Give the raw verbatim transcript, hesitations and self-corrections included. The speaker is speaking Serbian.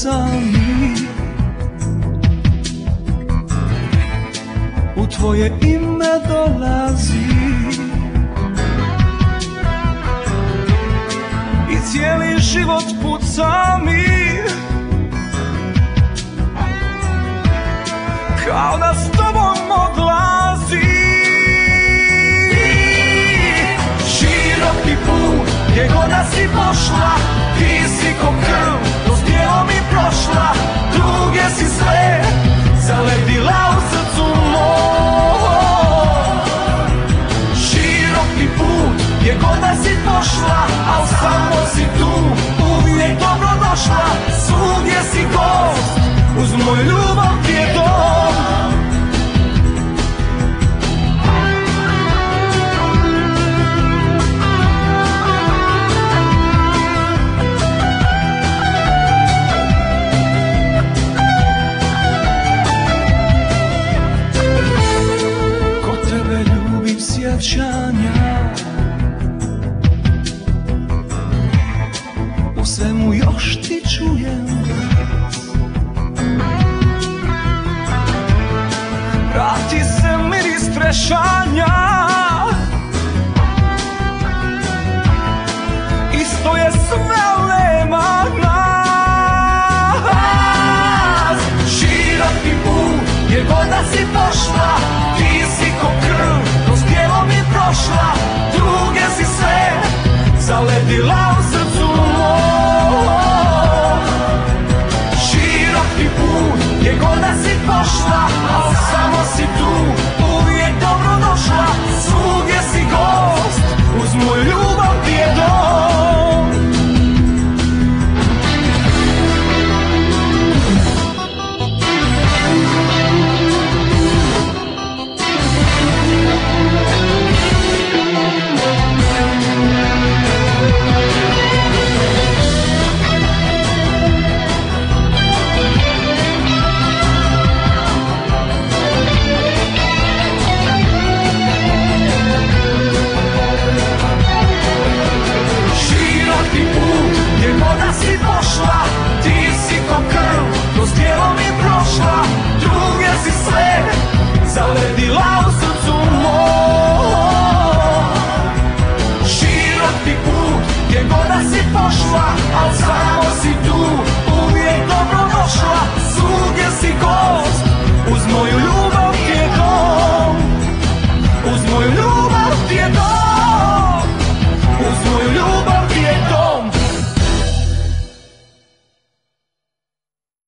sami. U tvoje ime dolazi i cijeli život puca mi, kao da s tobom odlazi. Široki put, gdje god da si pošla, ti si ko krv, kroz tijelo mi prošla. Druge si sve zaledila u srcu mom. Široki put, gdje god da si pošla, al samo si tu, uvijek dobro došla. Svugdje si gost, uz moj ljubav ti je dom. Kod tebe ljubim sjećanja, u svemu još ti čujem glas. Vrati se miris trešanja, isto je sve, al nema nas. Široki put, gdje god da si pošla, ti si ko krv, kroz tijelo mi prošla. Druge si sve zaledila u srcu mom. Široki put, gdje god da si pošla, al samo si tu, uvijek dobro došla. Svugdje si gost, uz moj ljubav ti je dom. Široki put, gdje god da si pošla, ti si ko krv, kroz tijelo mi prošla. Druge si sve zaledila u srcu mom. Široki put, gdje god da si pošla, al sam